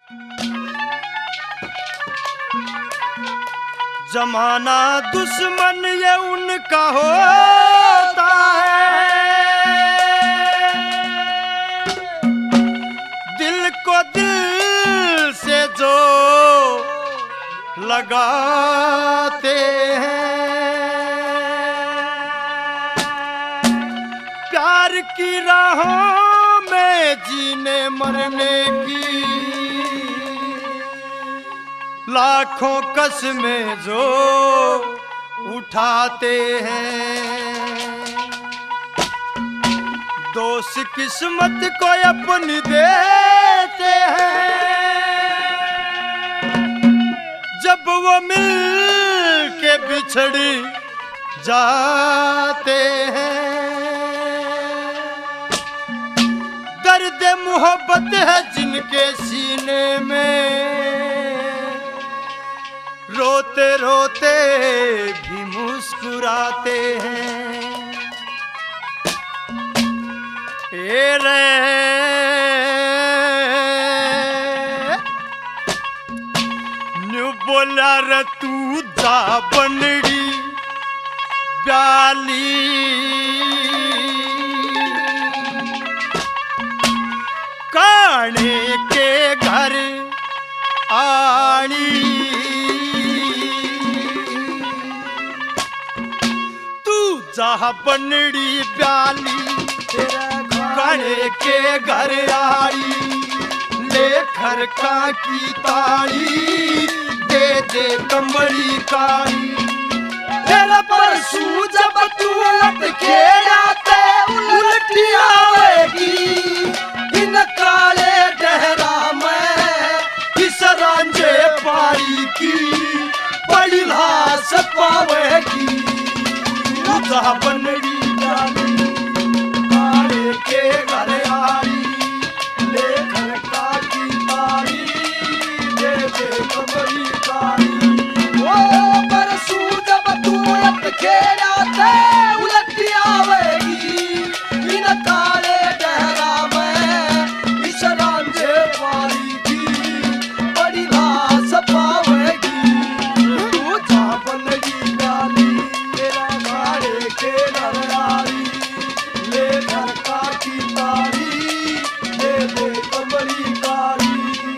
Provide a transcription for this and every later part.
जमाना दुश्मन ये उनका होता है, दिल को दिल से जो लगाते हैं, प्यार की राहों में जीने मरने की लाखों कसमें जो उठाते हैं, दोस्त किस्मत को अपनी देते हैं, जब वो मिल के बिछड़ जाते हैं। दर्द मोहब्बत है जिनके सीने में, रोते रोते भी मुस्कुराते हैं। ए रे न्यू बोला रे तू जा बनड़ी ब्याली, काने के घर आनी, तू जा बनड़ी ब्याली काने के घर आई, ले खरका की ताड़ी दे दे कमरी काली। तेरा परसू जब तू उलट के आते उल्टी आवेगी, इन काले डहरा में इस रांझे पारी की बड़ी लाश पावेगी। तुझा बनड़ी डाली काले के घर आई, ले खरका की तारी दे दे कमरी काली। ओ परसू जब तू उलट के आते उलटी आवेगी, इन काले डहरा में इस रांझे पारी की बड़ी लाश पावेगी। तू जा बनड़ी डाली तेरा काले के घर आई, ले खरका की तारी दे दे कमरी काली।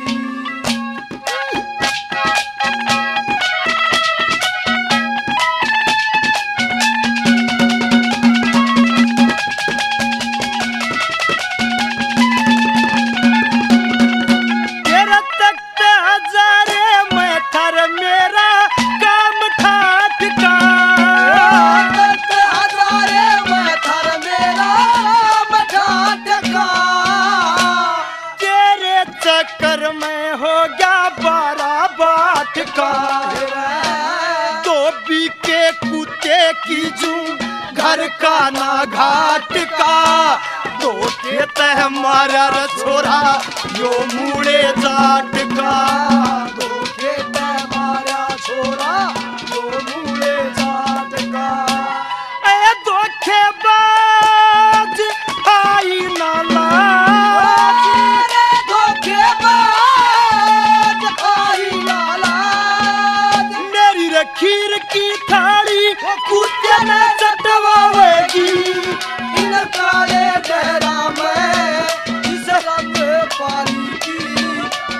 तेरा तख्त हजारे मैं थर मेरा काम ठाठ का, तख्त हजारे मैं थर मेरा काम ठाठ का, तेरे चक्कर में हो गया 12 बाट का। धोबी के कुत्ते की जू घर का ना घाट का, दो के तह मारा रे छोरा यो मूड़े जाट का। दो खेत मारा छोरा दो मूले जाट का। ए धोखेबाज आई ना लाज, धोखेबाज आई लालाज, मेरी रे खीर की थाली कुत्ते ने चटवावेगी। इन काले डहरा में इस रंग पानी की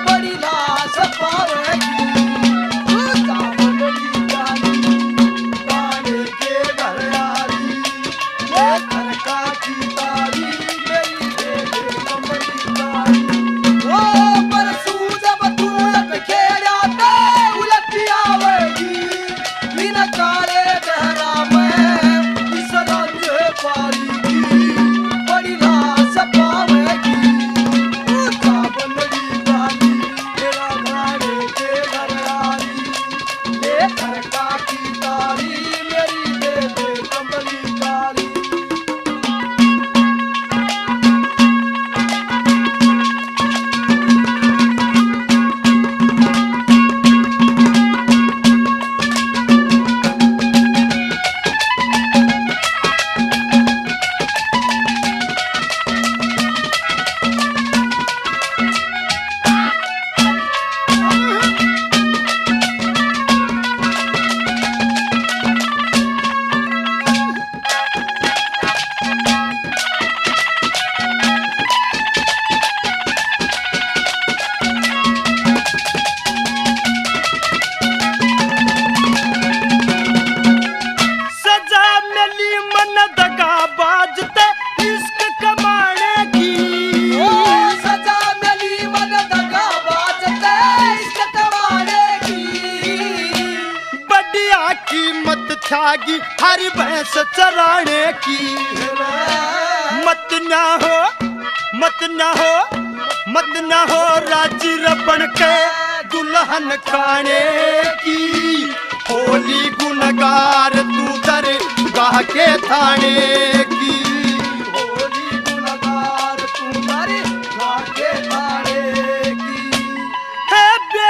थागी हरी भैंस चराने की। मत ना हो मत ना हो मत ना हो राजी रबन के दुल्हन खाने की। होली गुनगार तू दरगाह के थाने की। होली गुनगार तू दरगाह के थाने की। है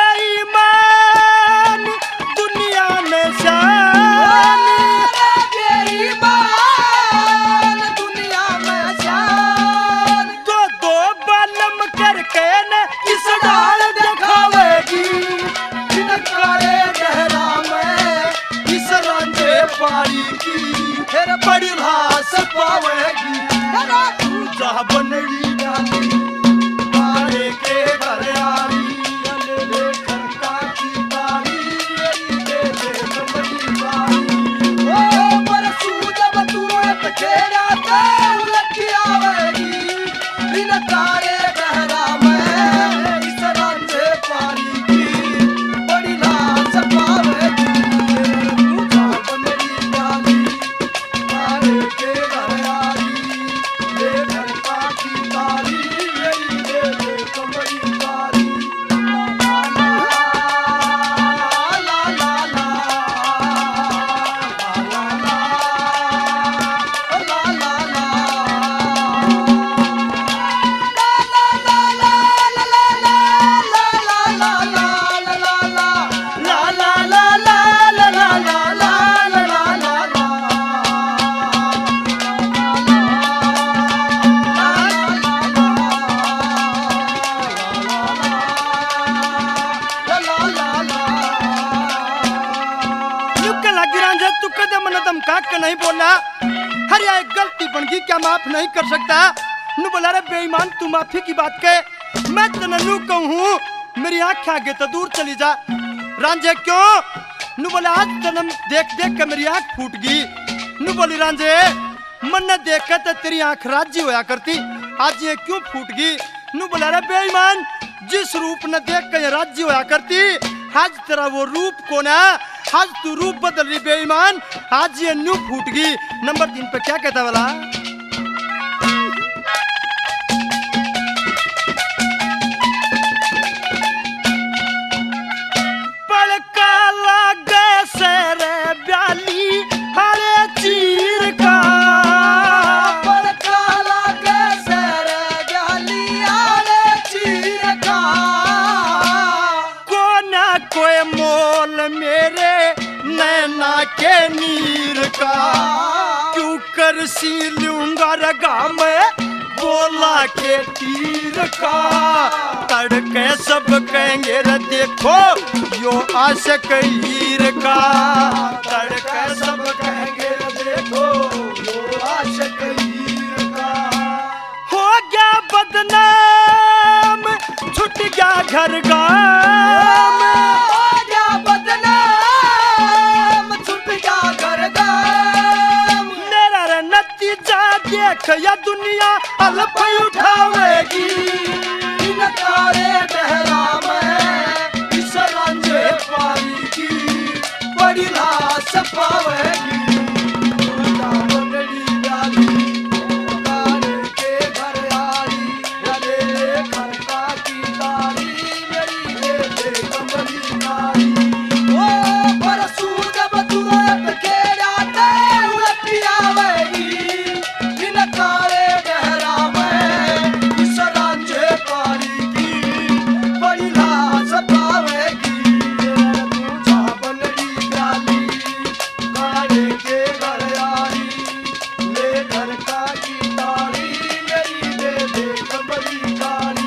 बेईमान दुनिया में शान, बेईमान दुनिया में शान। दो बालम करके न किस डाल दिखावेगी। काले गहरा में इस रंजे पारी की फिर बड़ी लाश पावेगी। तू जा बनड़ी डाली काले के घर आई। ले ले खरका की तारी दे दे बड़ी बारी। ओ परसू जब तू एक खेरा ते उलटी आवेगी। इन काले गहरा में इस रंजे पारी की बड़ी लाश पावेगी। तू जा बनड़ी डाली काले के घर आई। ले खरका की तारी दे दे बड़ी बारी। ला ला ला तू कदम नदम काट के नहीं बोला। हर या एक गलती बन गई क्या माफ नहीं कर सकता। नु बोला रे बेईमान तू माफी की बात के मैं तननु कहूँ मेरी आँख आगे तो दूर चली जा। रांझे क्यों नु बोला आज जन्म देख देख के मेरी आँख फूट गई। नु बोली रांझे मन ने देखा तो तेरी आँख राज्य होया करती आज ये क्यों फूट गई। नु बोला रे बेईमान जिस रूप ने देख के राज्य होया करती आज तेरा वो रूप कौन है। आज तू रूप बदल रही बेईमान आज ये न्यू फूट गई। नंबर 3 पे क्या कहता वाला। पड़का लागे सेरे ब्याली हरे चीर का। पड़का लागे सेरे ब्याली हरे चीर का। कोई मोल मेरे नैना के नीर का। क्यों कर सी लूंगा रगा में बोला के तीर का। तड़के सब कहेंगे रे देखो यो आशिक हीर का। तड़के सब कहेंगे रे देखो यो आशिक हीर का। हो गया बदनाम छुट गया घर गाम। हो गया बदनाम छुट गया घर गाम। मेरा रे नतीजा देख या दुनिया अलफ उठावेगी। इन काले गहरा में इस रंजे पारी की बड़ी लाश पावेगी। तू जा बनड़ी डाली काले के घर आई। ले ले खरका की तारी मेरी दे दे बड़ी बारी। ओ परसू जब तू एक खेरा ते उलटी आवेगी। इन काले गहरा में इस रंजे पारी की बड़ी लाश पावेगी। तू जा बनड़ी डाली काले के घर आई। ले खरका की तारी मेरी दे दे बड़ी बारी।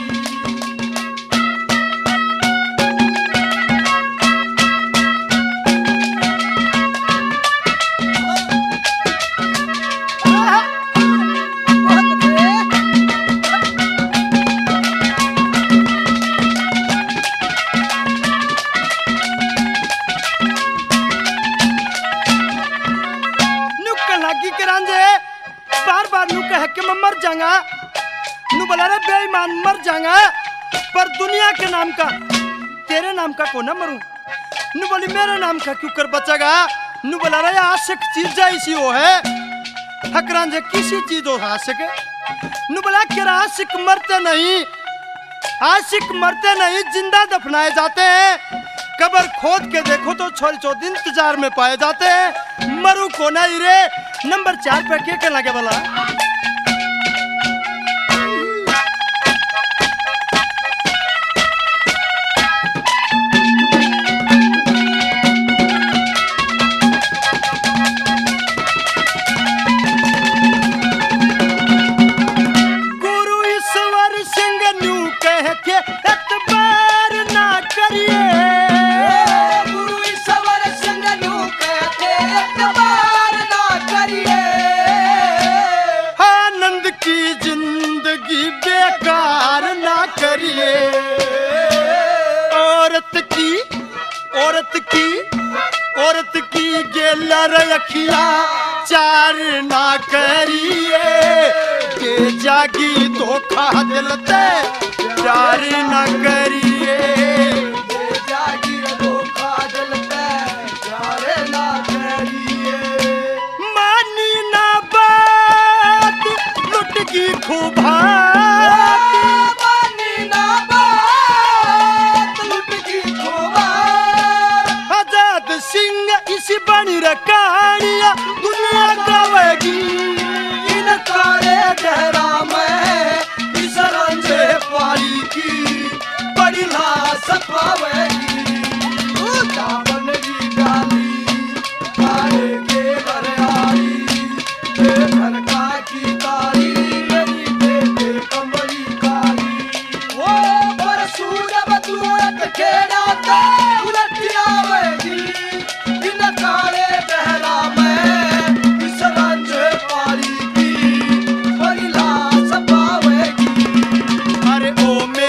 बार बार नु कह के मैं मर जाऊंगा। नु बोला रे बेईमान मर जाऊंगा पर दुनिया के नाम का तेरे नाम का को ना मरूं। नु बोली मेरे नाम का क्यों कर बचेगा। नु बोला रे आशिक चीज ऐसी हो है हकरांझे किसी चीज हो आशिक नु बोला कि आशिक मरते नहीं, आशिक मरते नहीं, जिंदा दफनाए जाते हैं। कब्र खोद के देखो तो छोरी चौथ इंतजार में पाए जाते हैं। मरु को नहीं रे। नंबर 4 पे क्या कहना के बोला औरत की गेलर अखिया चार ना करिए के जागी धोखा दिलते चार ना करिए जागी धोखा दिलते चार ना करिए। मानी ना बात लुट की खूबा इसी बनी रकानिया दुनिया गवेगी इन काले गहरा में इस रंजे पाली की बड़ी लाश पावेगी। चावल की डाली काले के बरयारी घर का की तारी मेरी बेटे कमरी कारी वो परसू जब तू एक खेड़ा तो उलट आवेगी। काले बहरा में इस रंजे पारी की बड़ी लाश पावेगी। अरे ओ